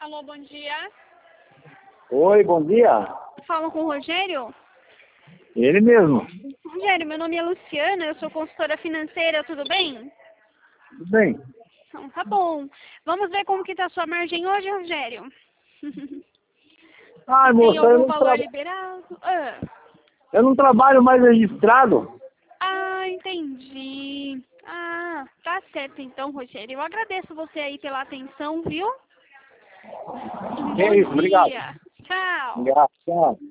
Alô, bom dia. Oi, bom dia. Falo com o Rogério? Ele mesmo. Rogério, meu nome é Luciana, eu sou consultora financeira, tudo bem? Tudo bem? Então, tá bom. Vamos ver como que tá a sua margem hoje, Rogério? Ah, Tem moça, algum valor liberado? eu não trabalho mais registrado. Entendi. Tá certo então, Rogério. Eu agradeço você aí pela atenção, viu? Um Que bom isso, obrigado. dia. Tchau. Obrigado, tchau.